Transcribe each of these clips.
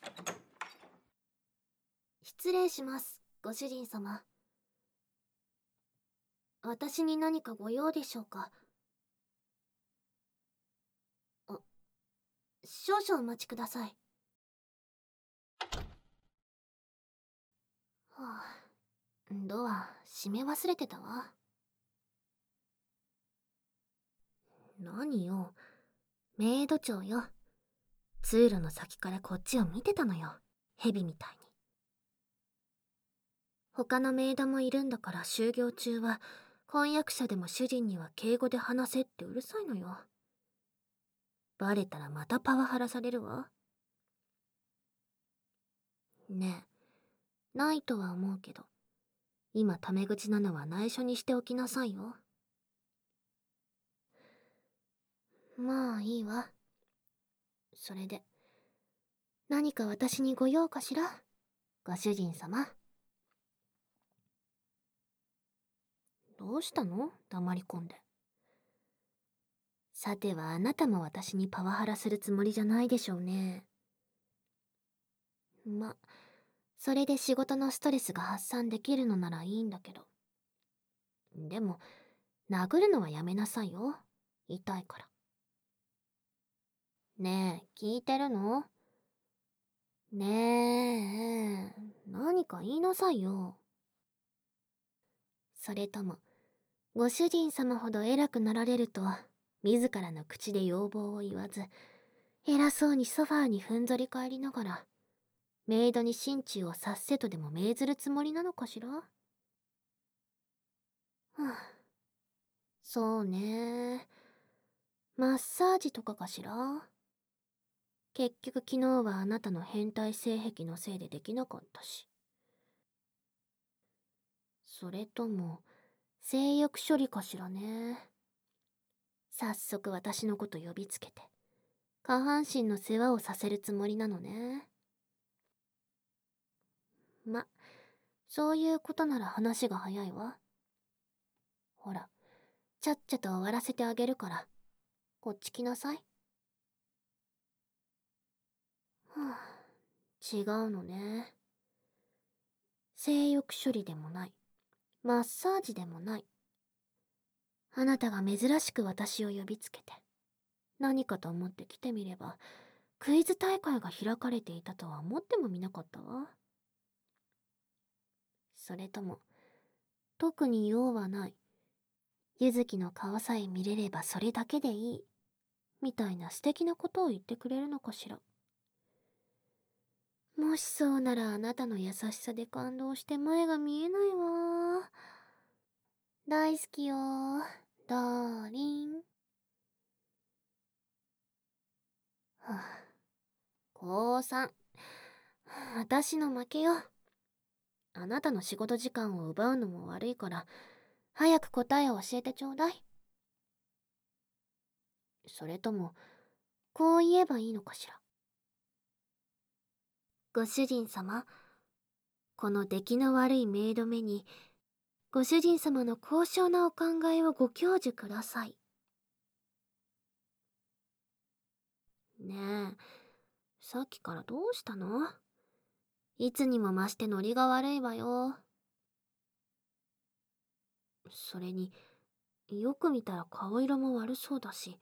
失礼します、ご主人様。私に何かご用でしょうか？あ、少々お待ちください。はあ、ドア閉め忘れてたわ。何よ、メイド長よ。通路の先からこっちを見てたのよ、蛇みたいに。他のメイドもいるんだから、就業中は婚約者でも主人には敬語で話せってうるさいのよ。バレたらまたパワハラされるわ。ねえ、ないとは思うけど、今タメ口なのは内緒にしておきなさいよ。まあいいわ。それで、何か私にご用かしら、ご主人様。どうしたの？黙り込んで。さてはあなたも私にパワハラするつもりじゃないでしょうね。それで仕事のストレスが発散できるのならいいんだけど。でも、殴るのはやめなさいよ。痛いから。ねえ、聞いてるの？ねえ、何か言いなさいよ。それとも、ご主人様ほど偉くなられると、自らの口で要望を言わず、偉そうにソファーにふんぞり返りながら、メイドに心中をさっせとでも命ずるつもりなのかしら？はあ、そうね。マッサージとかかしら？結局昨日はあなたの変態性癖のせいでできなかったし。それとも、性欲処理かしらね。早速私のこと呼びつけて、下半身の世話をさせるつもりなのね。そういうことなら話が早いわ。ほら、ちゃっちゃと終わらせてあげるから、こっち来なさい。はあ、違うのね。性欲処理でもない。マッサージでもない。あなたが珍しく私を呼びつけて、何かと思って来てみれば、クイズ大会が開かれていたとは思ってもみなかったわ。それとも、特に用はない。ゆずきの顔さえ見れればそれだけでいい。みたいな素敵なことを言ってくれるのかしら。もしそうならあなたの優しさで感動して前が見えないわ。大好きよ、ダーリン。はあ、高3。私の負けよ。あなたの仕事時間を奪うのも悪いから、早く答えを教えてちょうだい。それとも、こう言えばいいのかしら。ご主人様、この出来の悪いメイド目に、ご主人様の高尚なお考えをご教授ください。ねえ、さっきからどうしたの？いつにも増してノリが悪いわよ。それに、よく見たら顔色も悪そうだし。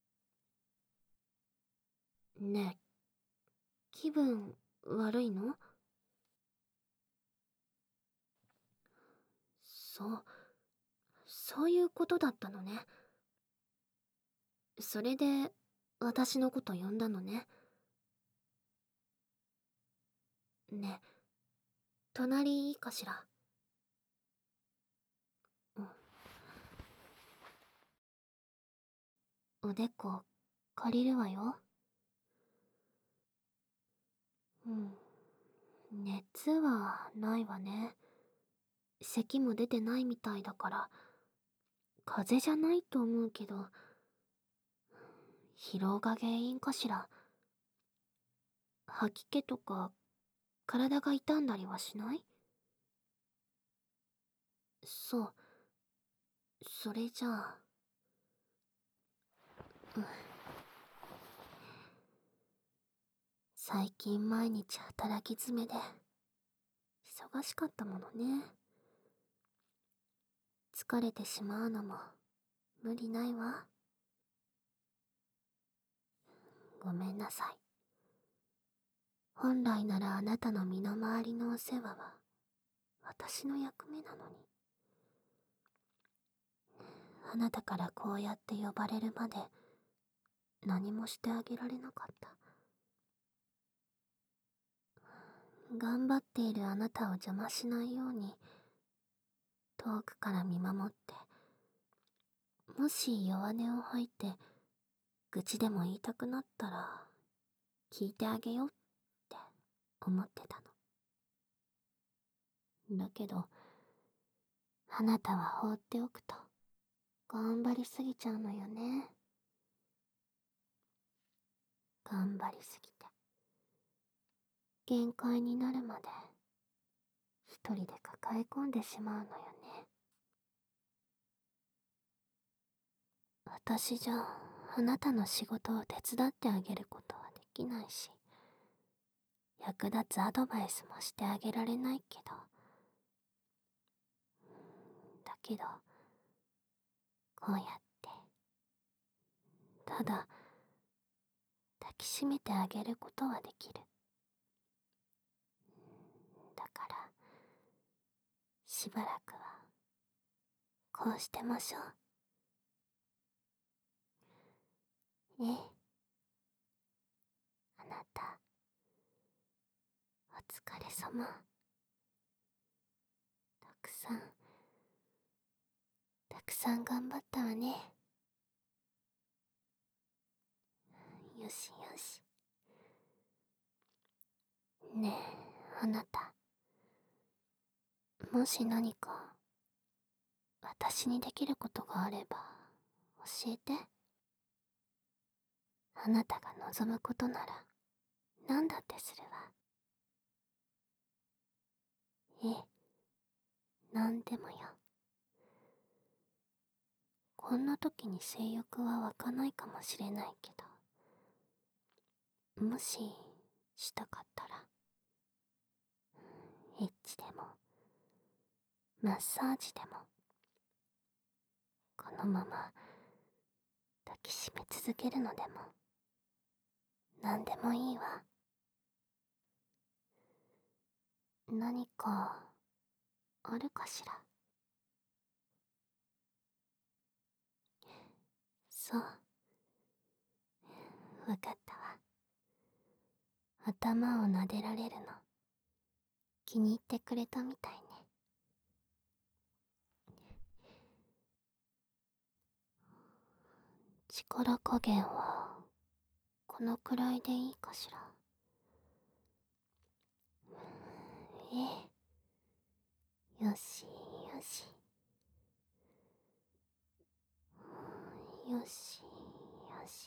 ねえ、気分悪いの？そういうことだったのね。それで、私のこと呼んだのね。ねえ、隣いいかしら。うん、おでこ、借りるわよ。うん、熱はないわね。咳も出てないみたいだから、風邪じゃないと思うけど、疲労が原因かしら。吐き気とか、体が痛んだりはしない？そう、それじゃあ。うん、 最近毎日働き詰めで忙しかったものね。疲れてしまうのも無理ないわ。ごめんなさい。本来ならあなたの身の回りのお世話は私の役目なのに。あなたからこうやって呼ばれるまで何もしてあげられなかった。頑張っているあなたを邪魔しないように遠くから見守って、もし弱音を吐いて愚痴でも言いたくなったら聞いてあげようって思ってたの。だけどあなたは放っておくと頑張りすぎちゃうのよね。頑張りすぎて限界になるまで一人で抱え込んでしまうのよね。私じゃあなたの仕事を手伝ってあげることはできないし、役立つアドバイスもしてあげられないけど、だけどこうやってただ抱きしめてあげることはできる。だからしばらくはこうしてましょう。ええ、あなたお疲れ様。たくさん頑張ったわね。よしよし。ねえ、あなた、もし何か私にできることがあれば教えて。あなたが望むことなら何だってするわ。ええ、何でもよ。こんな時に性欲は湧かないかもしれないけど、もししたかったらエッチでもマッサージでもこのまま抱きしめ続けるのでも何でもいいわ。何かあるかしら。そう、わかったわ。頭を撫でられるの気に入ってくれたみたいね。力加減はこのくらいでいいかしら。ええ、よしよしよしよし。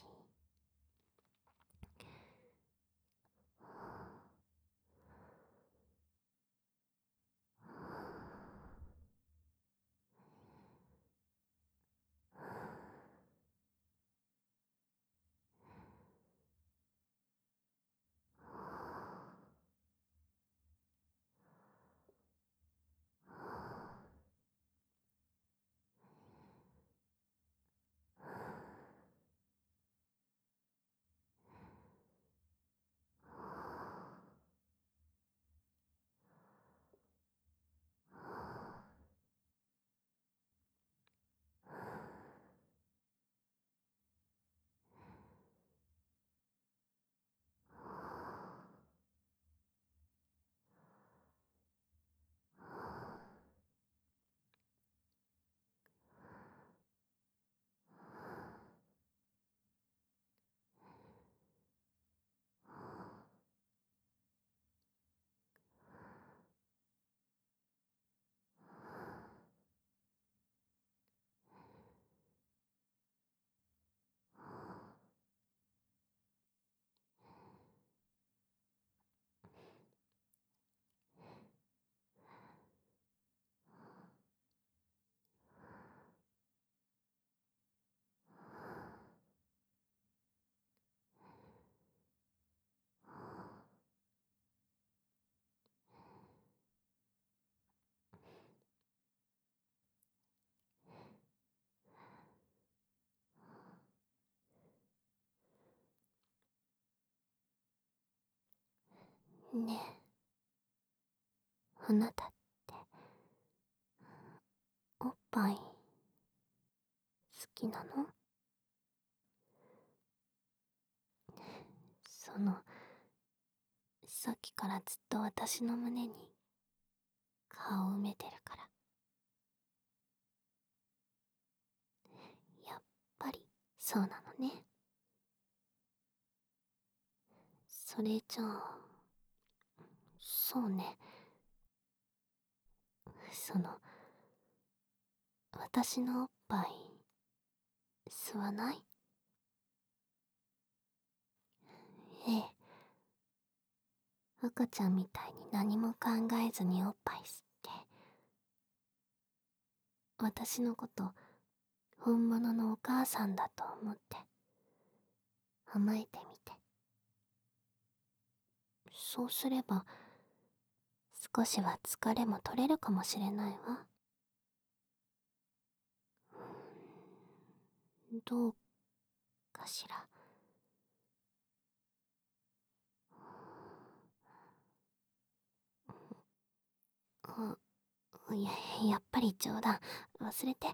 ねえ、あなたっておっぱい好きなの？さっきからずっと私の胸に顔を埋めてるから。やっぱりそうなのね。それじゃあ、そうね。その、私のおっぱい、吸わない？ええ。赤ちゃんみたいに何も考えずにおっぱい吸って、私のこと本物のお母さんだと思って甘えてみて。そうすれば少しは疲れも取れるかもしれないわ。どうかしら。あ、やっぱり冗談。忘れて。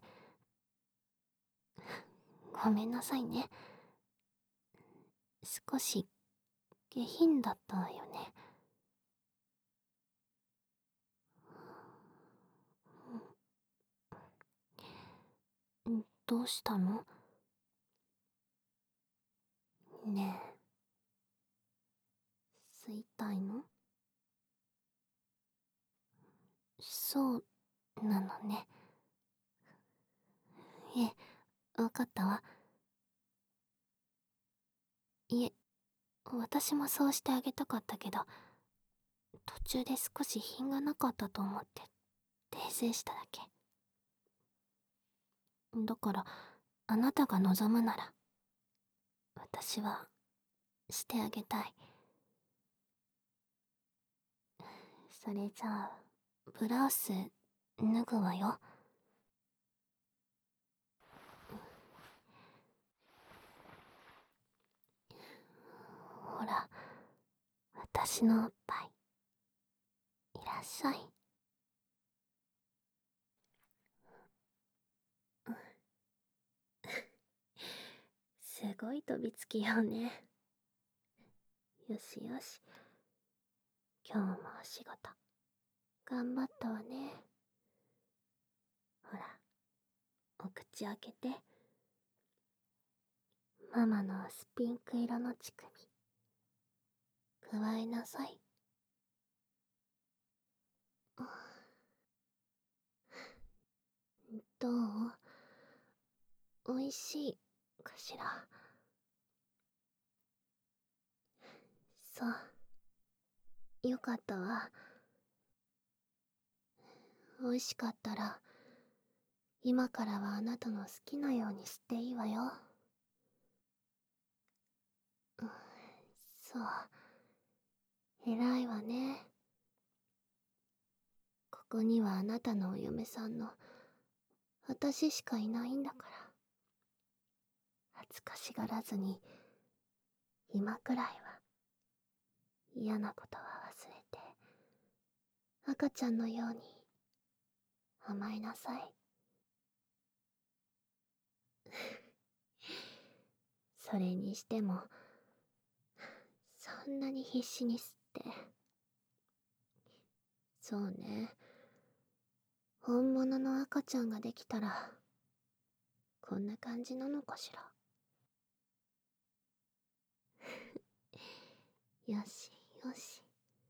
ごめんなさいね。少し下品だったよね。どうしたの？ねえ、吸いたいの？そうなのね。ええ、わかったわ。いえ、私もそうしてあげたかったけど、途中で少し品がなかったと思って訂正しただけ。だから、あなたが望むなら、私はしてあげたい。それじゃあ、ブラウス脱ぐわよ。ほら、私のおっぱい、いらっしゃい。すごい飛びつきよね。よしよし。今日もお仕事、頑張ったわね。ほら、お口開けて。ママのスピンク色の乳首、くわえなさい。どう？おいしいかしら？そう、よかったわ。おいしかったら、今からはあなたの好きなようにしていいわよ。うん、そう、偉いわね。ここにはあなたのお嫁さんの私しかいないんだから。恥ずかしがらずに、今くらいは嫌なことは忘れて、赤ちゃんのように甘えなさい。それにしても、そんなに必死に吸って。そうね。本物の赤ちゃんができたら、こんな感じなのかしら。よしよし。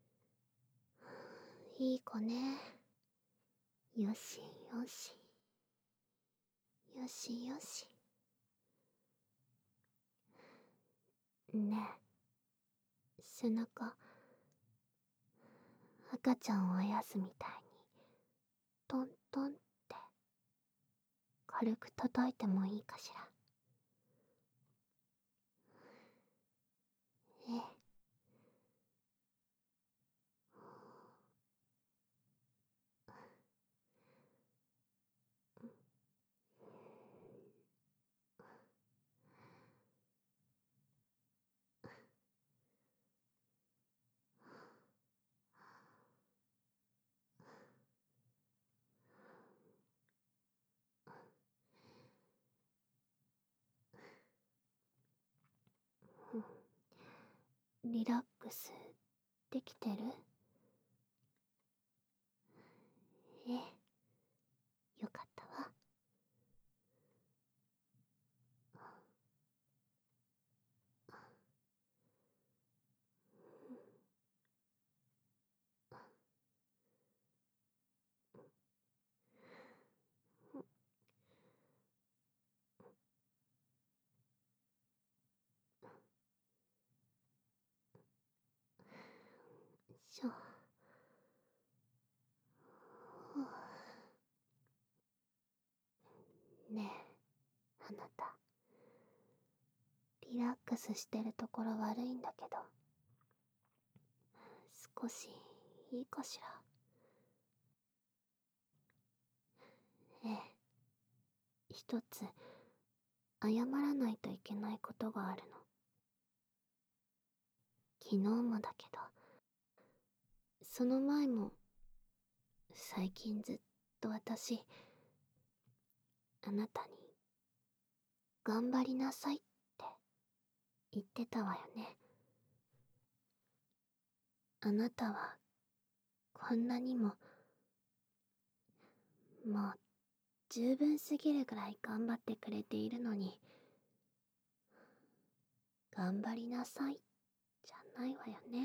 いい子ね。よしよし。よしよし。ねえ、背中、赤ちゃんをあやすみたいに、トントンって軽く叩いてもいいかしら。ええ。 リラックスできてる？ええ、よかったわ。しょ。ねえ、あなた。リラックスしてるところ悪いんだけど、少しいいかしら？ええ、一つ謝らないといけないことがあるの。昨日もだけど、その前も、最近ずっと私、あなたに、頑張りなさいって言ってたわよね。あなたは、こんなにも、もう、十分すぎるぐらい頑張ってくれているのに、頑張りなさい、じゃないわよね。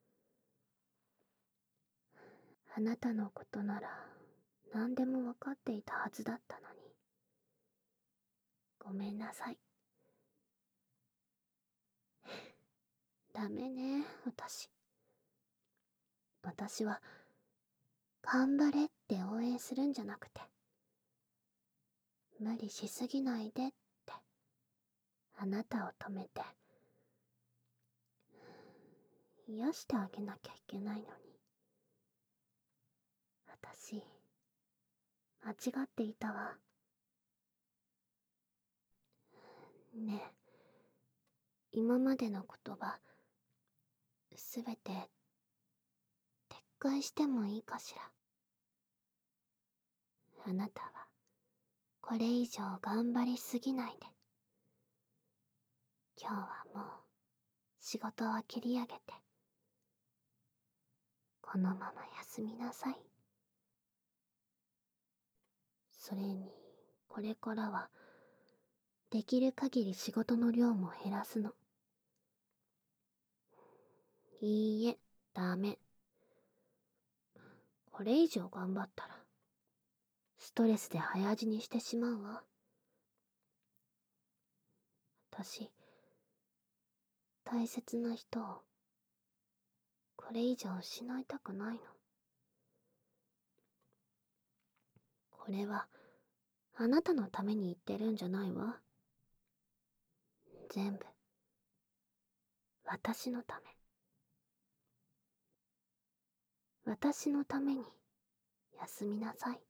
あなたのことなら、何でも分かっていたはずだったのに。ごめんなさい。ダメね、私。私は、頑張れって応援するんじゃなくて、無理しすぎないでって、あなたを止めて、癒してあげなきゃいけないのに。私、間違っていたわ。ねえ、今までの言葉、すべて、撤回してもいいかしら？あなたは、これ以上頑張りすぎないで。今日はもう、仕事は切り上げて、このまま休みなさい。それに、これからは、できる限り仕事の量も減らすの。いいえ、ダメ。これ以上頑張ったら、ストレスで早死にしてしまうわ。私、大切な人を、これ以上失いたくないの。これは、あなたのために言ってるんじゃないわ。全部、私のため。私のために、休みなさい。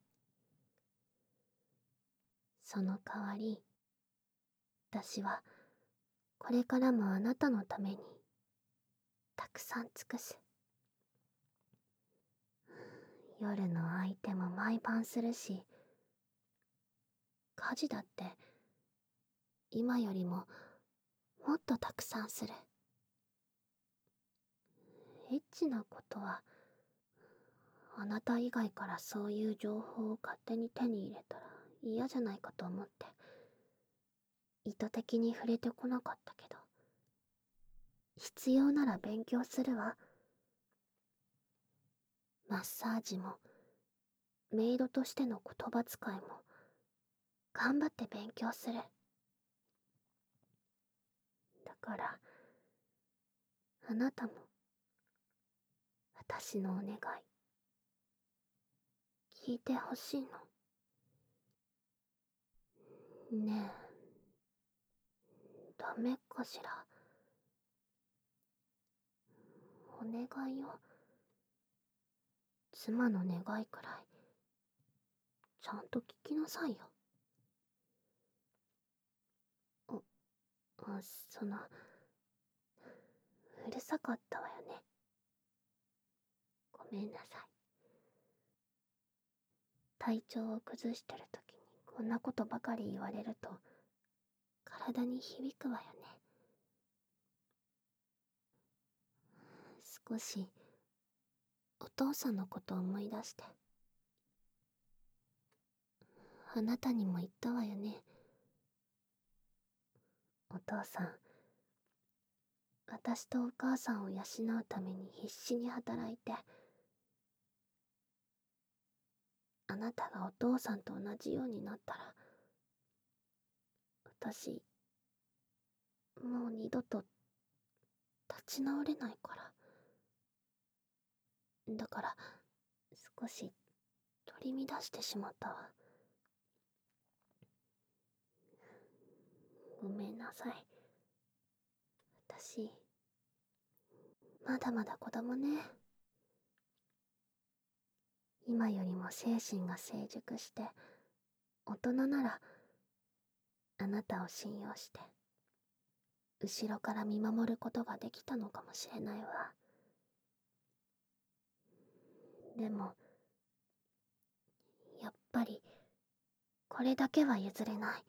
その代わり、私は、これからもあなたのために、たくさん尽くす。夜の相手も毎晩するし、家事だって、今よりも、もっとたくさんする。エッチなことは、あなた以外からそういう情報を勝手に手に入れたら嫌じゃないかと思って、意図的に触れてこなかったけど、必要なら勉強するわ。マッサージも、メイドとしての言葉遣いも、頑張って勉強する。だから、あなたも、私のお願い、聞いてほしいの。ねえ、ダメかしら？お願いよ。妻の願いくらい、ちゃんと聞きなさいよ。その、うるさかったわよね。ごめんなさい。体調を崩してる時にこんなことばかり言われると、体に響くわよね。 少しお父さんのことを思い出して。あなたにも言ったわよね。お父さん、私とお母さんを養うために必死に働いて、あなたがお父さんと同じようになったら、私、もう二度と立ち直れないから。だから、少し取り乱してしまったわ。ごめんなさい。私、まだまだ子供ね。今よりも精神が成熟して、大人なら、あなたを信用して、後ろから見守ることができたのかもしれないわ。でも、やっぱり、これだけは譲れない。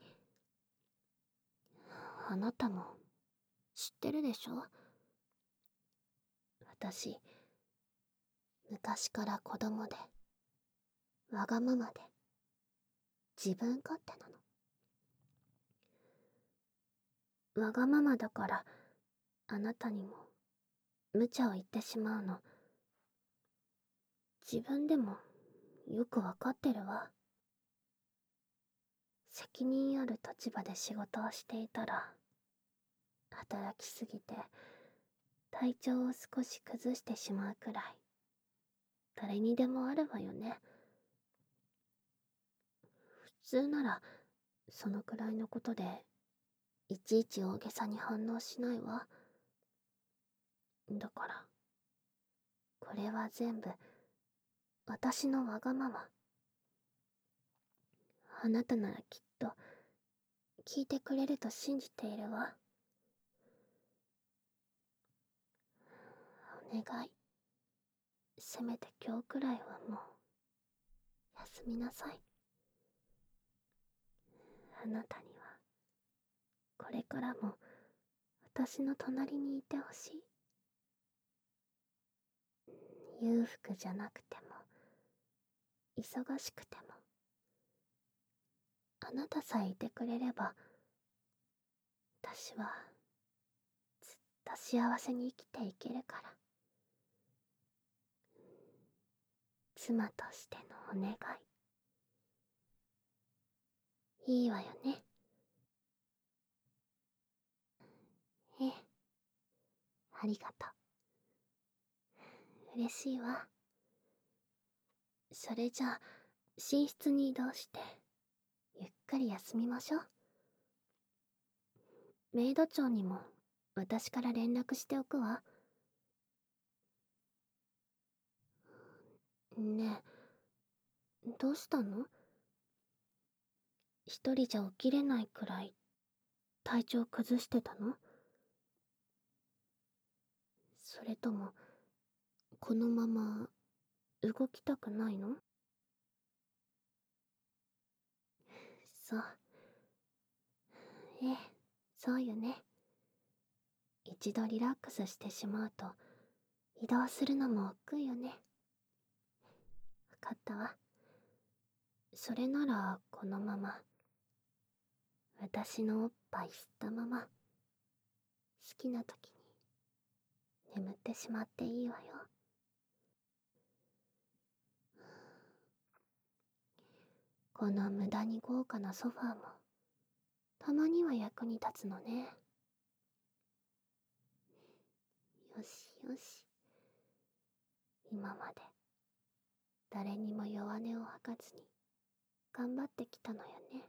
あなたも、知ってるでしょ？私、昔から子供で、わがままで、自分勝手なの。わがままだから、あなたにも、無茶を言ってしまうの。自分でも、よくわかってるわ。責任ある立場で仕事をしていたら、働きすぎて、体調を少し崩してしまうくらい、誰にでもあるわよね。普通なら、そのくらいのことで、いちいち大げさに反応しないわ。だから、これは全部、私のわがまま。あなたならきっと、聞いてくれると信じているわ。お願い。せめて今日くらいはもう、休みなさい。あなたには、これからも、私の隣にいてほしい。裕福じゃなくても、忙しくても、あなたさえいてくれれば、私は、ずっと幸せに生きていけるから。妻としてのお願い。いいわよね。ええ、ありがとう。嬉しいわ。それじゃあ、寝室に移動して、ゆっくり休みましょう。メイド長にも、私から連絡しておくわ。ねえ、どうしたの？一人じゃ起きれないくらい、体調崩してたの？それとも、このまま、動きたくないの？そう。ええ、そうよね。一度リラックスしてしまうと、移動するのも億劫よね。わかったわ。それなら、このまま、私のおっぱい吸ったまま、好きな時に、眠ってしまっていいわよ。この無駄に豪華なソファーも、たまには役に立つのね。よしよし。今まで、誰にも弱音を吐かずに、頑張ってきたのよね。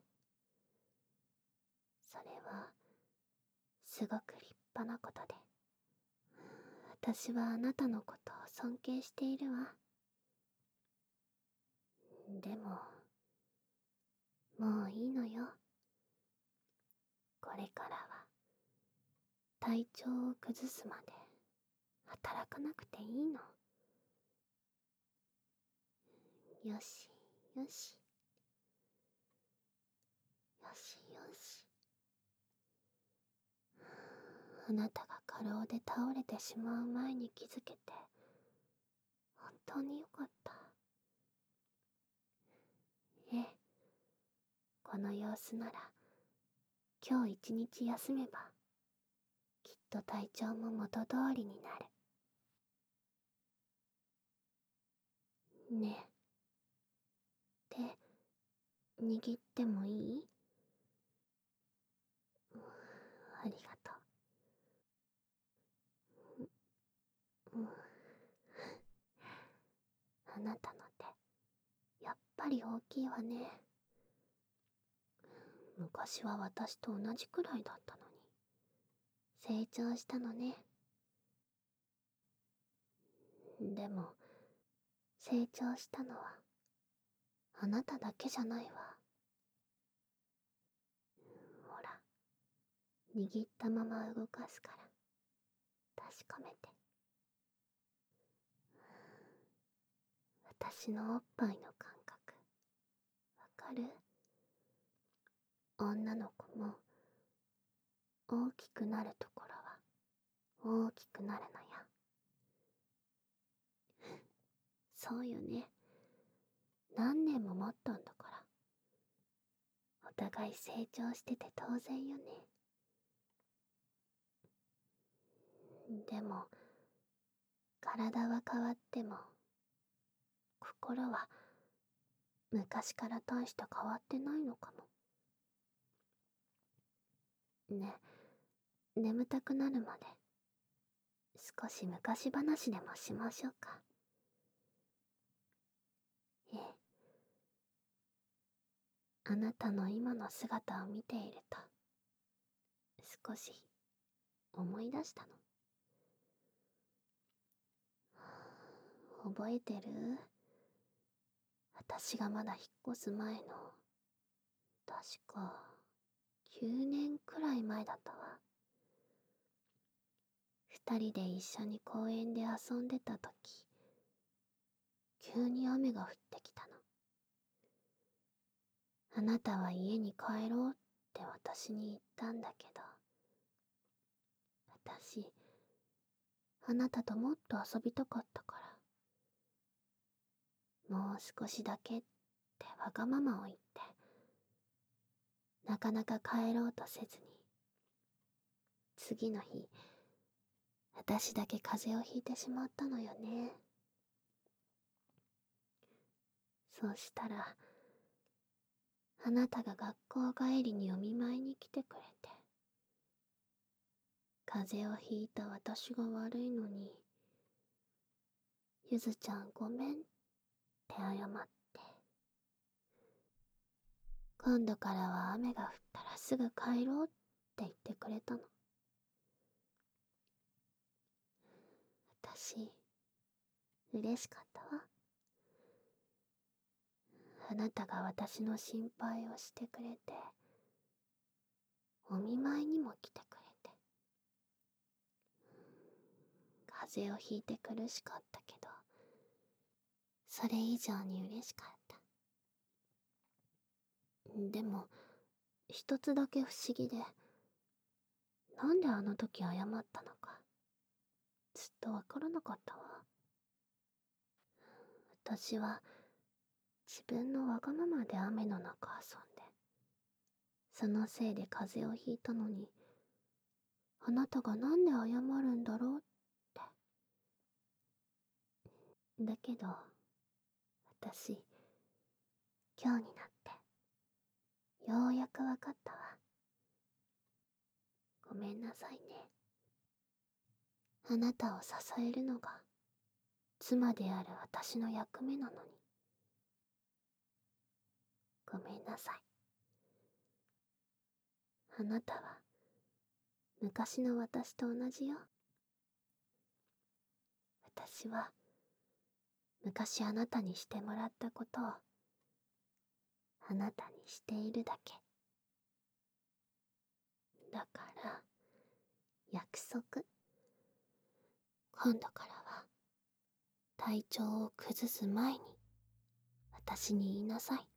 それは、すごく立派なことで。私はあなたのことを尊敬しているわ。でも、もういいのよ。これからは、体調を崩すまで、働かなくていいの。よし、よし。よしよし。あなたが過労で倒れてしまう前に気づけて、本当によかった。ええ、この様子なら、今日一日休めば、きっと体調も元通りになる。ねえ、手、握ってもいい？ありがとう。あなたの手、やっぱり大きいわね。昔は私と同じくらいだったのに。成長したのね。でも、成長したのは、あなただけじゃないわ。ほら、握ったまま動かすから、確かめて。私のおっぱいの感覚、わかる？女の子も、大きくなるところは、大きくなるのよ。そうよね。何年も待ったんだから。お互い成長してて当然よね。でも、体は変わっても、心は昔から大して変わってないのかも。ね、眠たくなるまで、少し昔話でもしましょうか。ええ。あなたの今の姿を見ていると、少し思い出したの。覚えてる？私がまだ引っ越す前の、確か9年くらい前だったわ。二人で一緒に公園で遊んでた時、急に雨が降ってきたの。あなたは家に帰ろうって私に言ったんだけど、私、あなたともっと遊びたかったから、もう少しだけってわがままを言って、なかなか帰ろうとせずに、次の日、私だけ風邪をひいてしまったのよね。そうしたら、あなたが学校帰りにお見舞いに来てくれて、風邪をひいた私が悪いのに、ゆずちゃんごめんって謝って、今度からは雨が降ったらすぐ帰ろうって言ってくれたの。私、嬉しかったわ。あなたが私の心配をしてくれて、お見舞いにも来てくれて、風邪をひいて苦しかったけど、それ以上に嬉しかった。でも、一つだけ不思議で、なんであの時謝ったのか、ずっとわからなかったわ。私は、自分のわがままで雨の中遊んで、そのせいで風邪をひいたのに、あなたがなんで謝るんだろうって。だけど、私、今日になって、ようやくわかったわ。ごめんなさいね。あなたを支えるのが、妻である私の役目なのに。ごめんなさい。あなたは、昔の私と同じよ。私は、昔あなたにしてもらったことを、あなたにしているだけ。だから、約束。今度からは、体調を崩す前に、私に言いなさい。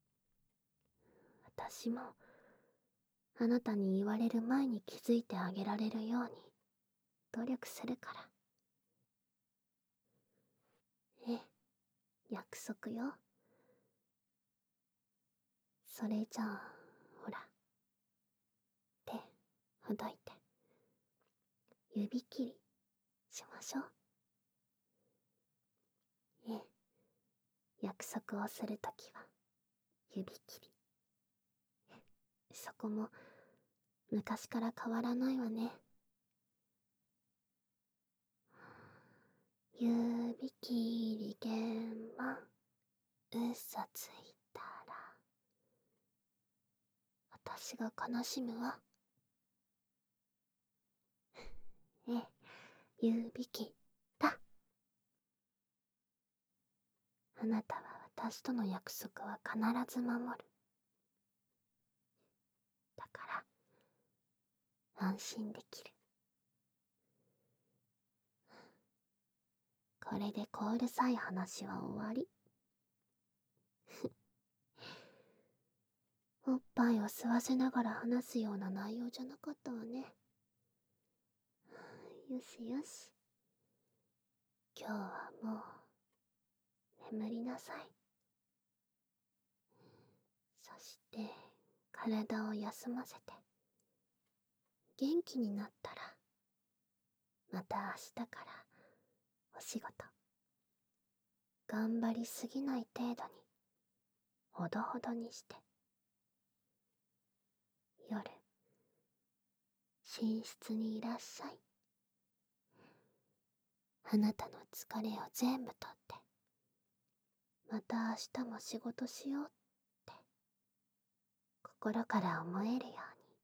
私も、あなたに言われる前に気づいてあげられるように、 努力するから。約束よ。それじゃあ、ほら。手、ほどいて。指切り、しましょう。約束をするときは、指切り。そこも、昔から変わらないわね。指切り弦盤、嘘ついたら、私が悲しむわ。指切った。あなたは私との約束は必ず守る。だから、安心できる。これでこうるさい話は終わり。おっぱいを吸わせながら話すような内容じゃなかったわね。よしよし。今日はもう、眠りなさい。そして、体を休ませて。元気になったら、また明日から、お仕事。頑張りすぎない程度に、ほどほどにして。夜、寝室にいらっしゃい。あなたの疲れを全部取って、また明日も仕事しようって、心から思えるように。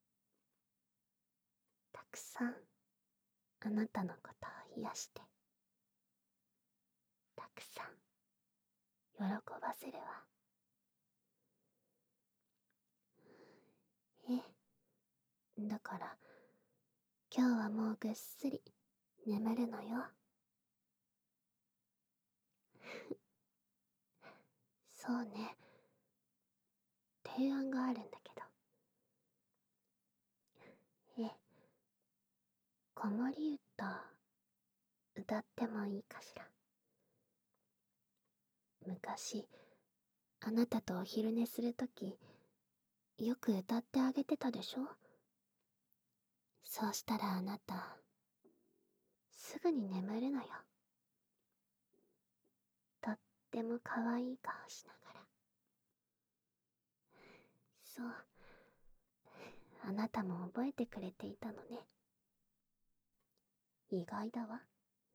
たくさん、あなたのことを癒して、たくさん、喜ばせるわ。だから、今日はもうぐっすり眠るのよ。そうね。提案があるんだけど。子守歌、歌ってもいいかしら。昔、あなたとお昼寝するとき、よく歌ってあげてたでしょ？そうしたらあなた、すぐに眠るのよ。とっても可愛い顔しながら。そう。あなたも覚えてくれていたのね。意外だわ。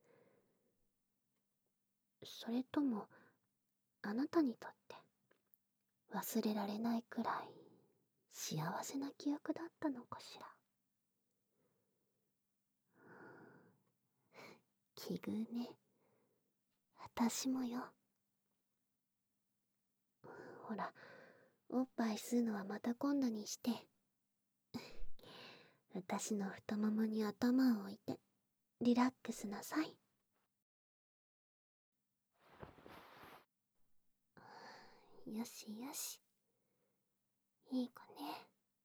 それとも、あなたにとって忘れられないくらい幸せな記憶だったのかしら。奇遇ね。私もよ。ほら、おっぱい吸うのはまた今度にして。私の太ももに頭を置いて、リラックスなさい。よしよし。いい子ね。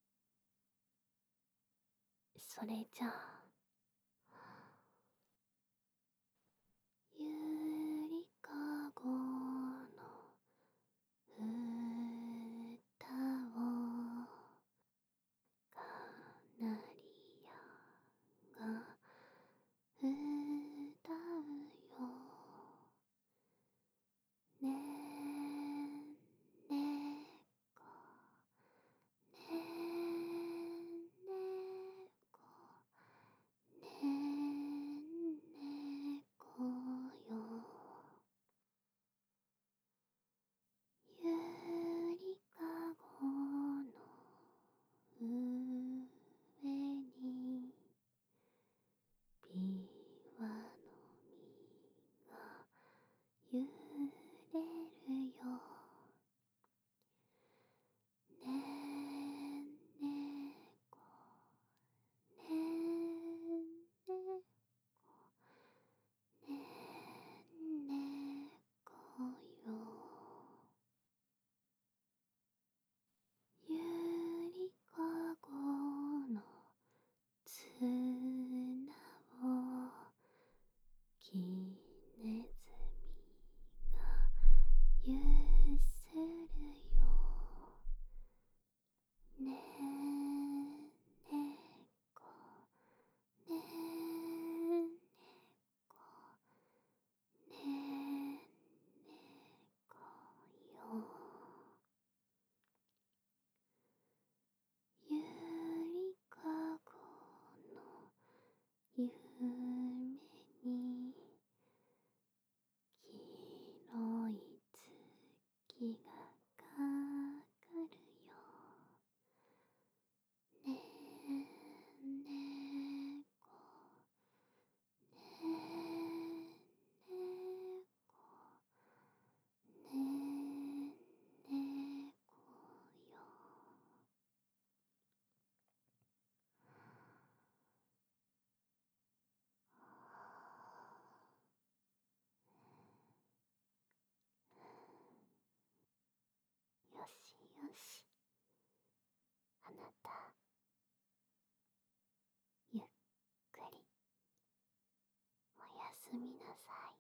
それじゃあ。ゆりかごの歌をカナリアが歌うよ。ねえねこねえねこ夢に白い月がかかるよ。ねえねこ、ねえねこ、ねえねこよ。よしよし。あなた、ゆっくりおやすみなさい。